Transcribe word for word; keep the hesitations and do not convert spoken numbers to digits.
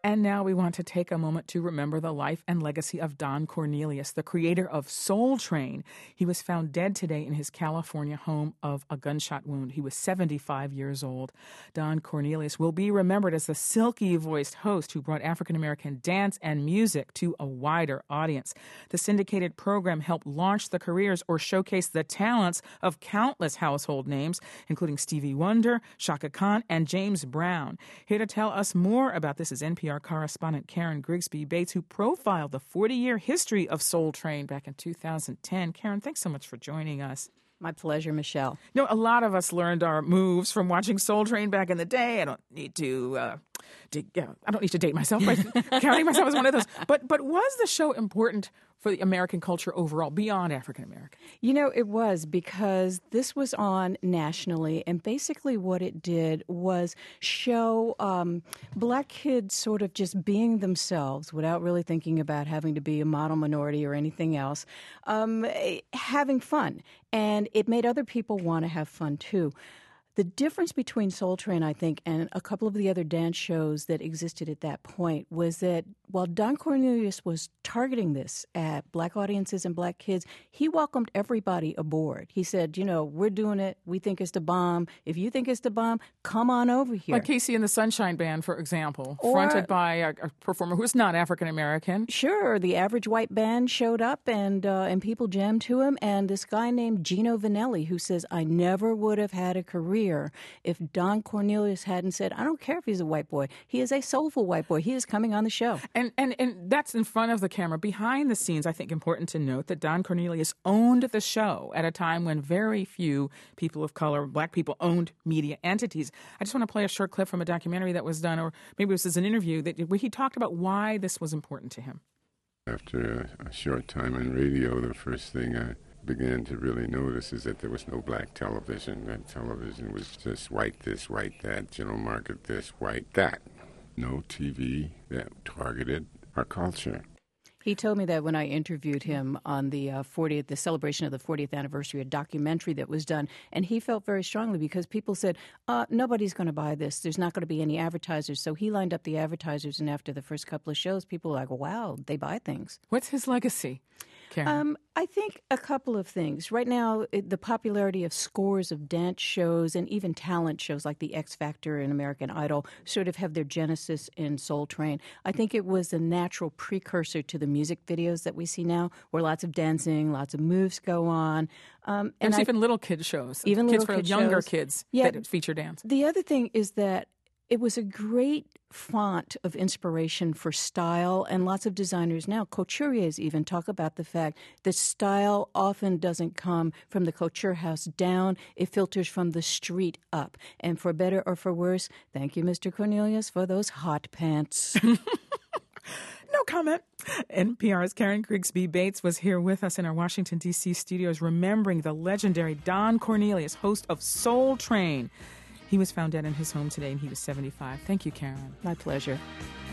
And now we want to take a moment to remember the life and legacy of Don Cornelius, the creator of Soul Train. He was found dead today in his California home of a gunshot wound. He was seventy-five years old. Don Cornelius will be remembered as the silky-voiced host who brought African-American dance and music to a wider audience. The syndicated program helped launch the careers or showcase the talents of countless household names, including Stevie Wonder, Chaka Khan, and James Brown. Here to tell us more about this is N P R correspondent Karen Grigsby Bates, who profiled the forty-year history of Soul Train back in two thousand ten. Karen, thanks so much for joining us. My pleasure, Michelle. You know, a lot of us learned our moves from watching Soul Train back in the day. I don't need to, uh, to yeah, I don't need to date myself by counting myself as one of those. But but was the show important for the American culture overall, beyond African American? You know, it was, because this was on nationally, and basically what it did was show um, black kids sort of just being themselves without really thinking about having to be a model minority or anything else, um, having fun. And it made other people want to have fun, too. The difference between Soul Train, I think, and a couple of the other dance shows that existed at that point was that while Don Cornelius was targeting this at black audiences and black kids, he welcomed everybody aboard. He said, you know, we're doing it. We think it's the bomb. If you think it's the bomb, come on over here. Like Casey and the Sunshine Band, for example, or, fronted by a, a performer who's not African-American. Sure. The Average White Band showed up, and uh, and people jammed to him. And this guy named Gino Vanelli, who says, I never would have had a career if Don Cornelius hadn't said, I don't care if he's a white boy. He is a soulful white boy. He is coming on the show. And, and and that's in front of the camera. Behind the scenes, I think important to note that Don Cornelius owned the show at a time when very few people of color, black people, owned media entities. I just want to play a short clip from a documentary that was done, or maybe this is an interview, that where he talked about why this was important to him. After a, a short time on radio, the first thing I began to really notice is that there was no black television. That television was just white this, white that, general market this, white that. No T V that targeted our culture. He told me that when I interviewed him on the uh, fortieth, the celebration of the fortieth anniversary, a documentary that was done, and he felt very strongly because people said, uh, nobody's going to buy this. There's not going to be any advertisers. So he lined up the advertisers, and after the first couple of shows, people were like, wow, they buy things. What's his legacy, Karen? Um, I think a couple of things. Right now, it, the popularity of scores of dance shows and even talent shows like the X Factor and American Idol sort of have their genesis in Soul Train. I think it was a natural precursor to the music videos that we see now, where lots of dancing, lots of moves go on. Um, and There's I, even little kid shows. Even kids little for kid younger shows. kids yeah, that feature dance. The other thing is that it was a great font of inspiration for style, and lots of designers now, couturiers even, talk about the fact that style often doesn't come from the couture house down. It filters from the street up. And for better or for worse, thank you, Mister Cornelius, for those hot pants. No comment. N P R's Karen Grigsby Bates was here with us in our Washington, D C studios, remembering the legendary Don Cornelius, host of Soul Train. He was found dead in his home today, and he was seventy-five. Thank you, Karen. My pleasure.